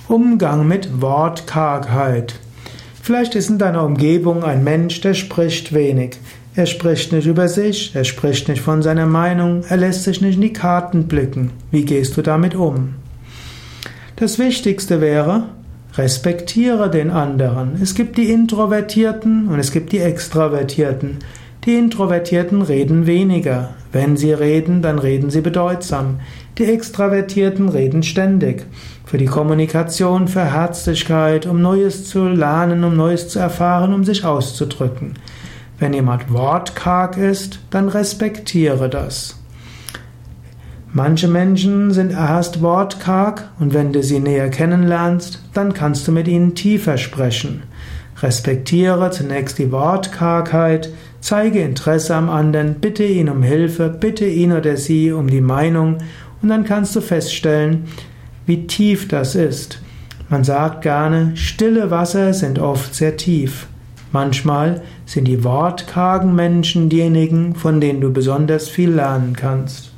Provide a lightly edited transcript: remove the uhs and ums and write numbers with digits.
Umgang mit Wortkargheit. Vielleicht ist in deiner Umgebung ein Mensch, der spricht wenig. Er spricht nicht über sich, er spricht nicht von seiner Meinung, er lässt sich nicht in die Karten blicken. Wie gehst du damit um? Das Wichtigste wäre, respektiere den anderen. Es gibt die Introvertierten und es gibt die Extravertierten. Die Introvertierten reden weniger. Wenn sie reden, dann reden sie bedeutsam. Die Extravertierten reden ständig. Für die Kommunikation, für Herzlichkeit, um Neues zu lernen, um Neues zu erfahren, um sich auszudrücken. Wenn jemand wortkarg ist, dann respektiere das. Manche Menschen sind erst wortkarg und wenn du sie näher kennenlernst, dann kannst du mit ihnen tiefer sprechen. Respektiere zunächst die Wortkargheit, zeige Interesse am anderen, bitte ihn um Hilfe, bitte ihn oder sie um die Meinung und dann kannst du feststellen, wie tief das ist. Man sagt gerne, stille Wasser sind oft sehr tief. Manchmal sind die wortkargen Menschen diejenigen, von denen du besonders viel lernen kannst.